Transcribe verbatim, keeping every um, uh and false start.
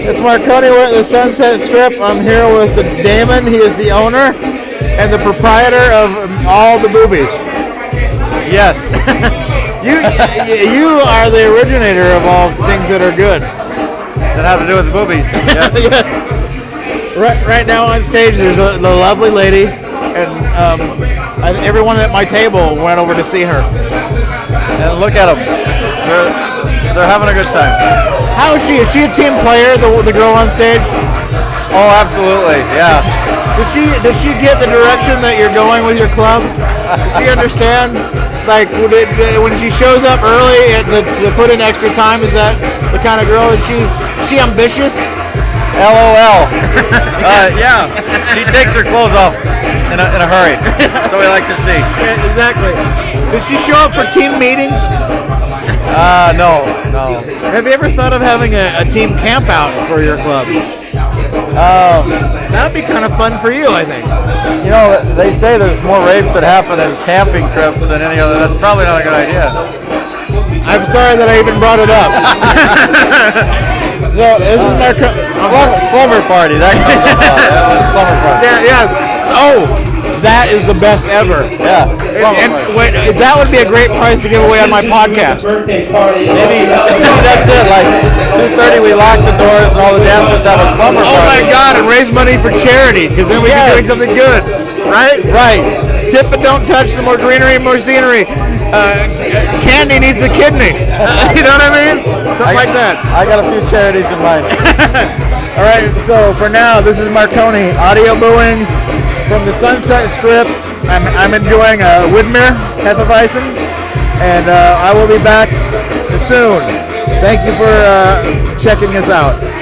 It's Marconi. We're at the Sunset Strip. I'm here with the Damon. He is the owner and the proprietor of all the boobies. Yes. you you are the originator of all things that are good. That have to do with the boobies. Yes. Yes. Right, right now on stage, there's a, the lovely lady, and um, I, everyone at my table went over to see her. And look at them. They're, they're having a good time. How is she? Is she a team player, the the girl on stage? Oh, absolutely, yeah. Does she does she get the direction that you're going with your club? Does she understand? Like would it, when she shows up early to, to put in extra time, is that the kind of girl? Is she is she ambitious? L O L. uh, yeah, she takes her clothes off in a, in a hurry. That's what we like to see. Yeah, exactly. Does she show up for team meetings? Uh, no, no. Have you ever thought of having a, a team camp out for your club? Um, That'd be kind of fun for you, I think. You know, they say there's more rapes that happen in camping trips than any other. That's probably not a good idea. I'm sorry that I even brought it up. So, this is our co- Slumber, slumber party. That comes about. Yeah, slumber party. Yeah, yeah. Oh, that is the best ever. Yeah. And, and wait, that would be a great price to give away on my podcast. Maybe, maybe that's it. Like two thirty, we lock the doors and all the dancers have a slumber Oh my party. God, and raise money for charity, because then we Yes. can do something good, right? Right. Tip but don't touch. The more greenery, more scenery. Uh, candy needs a kidney. You know what I mean? Something I, like that. I got a few charities in mind. All right, so for now, this is Marconi, audio booing from the Sunset Strip. I'm, I'm enjoying a Widmer Hefeweizen, and uh, I will be back soon. Thank you for uh, checking us out.